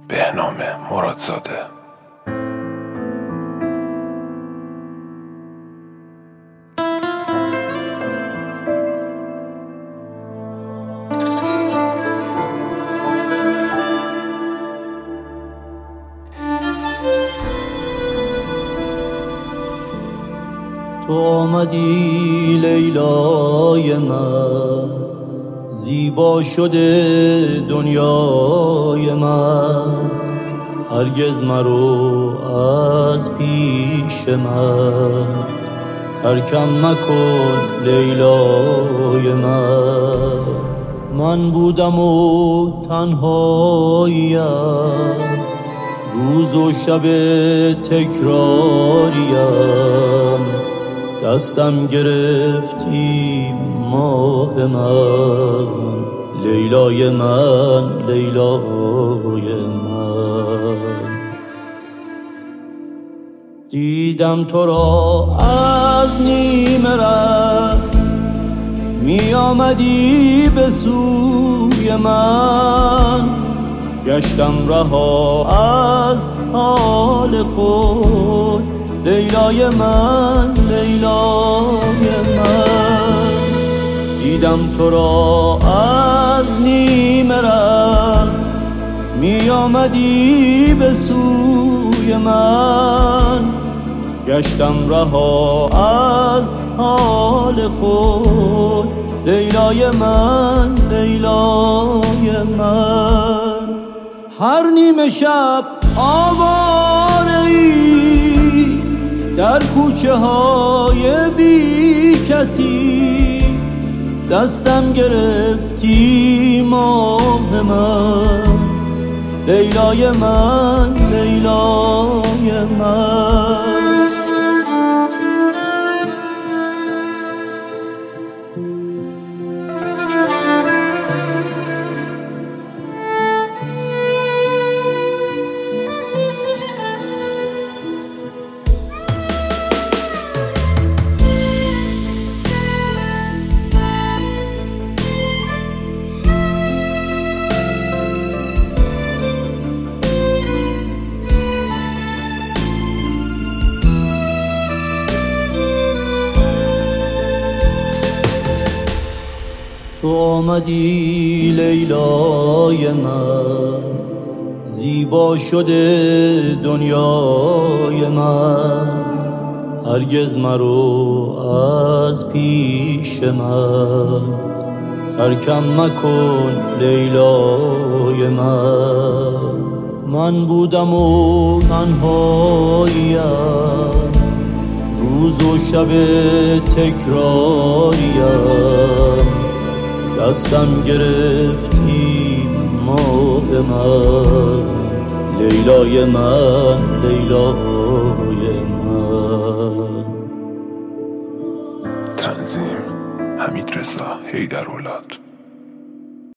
بهنام مرادزاده. تو آمدی لیلای من، زیبا شده دنیای من، هرگز مرو از پیش من، ترکم مکن لیلای من بودم و تنهاییم، روز و شب تکراریم، دستم گرفتی ماه من، لیلای من، لیلای من. دیدم تو را از نیمه رخت، می آمدی به سوی من، گشتم رها از حال خود، لیلای من، لیلای من. دیدم تو را از نیمه رخت، می آمدی به سوی من، گشتم رها از حال خود، لیلای من، لیلای من. هر نیمه شب آواره‌ای در کوچه های بی کسی، دستم گرفتی ماه من، لیلای من، لیلای من. تو آمدی لیلای من، زیبا شده دنیای من، هرگز مرو از پیش من، ترکم مکن لیلای من بودم و تنهاییم، روز و شب تکراریم، دستم گرفتی ماه من، لیلای من، لیلای من. تنظیم حمیدرضا حیدرولاد.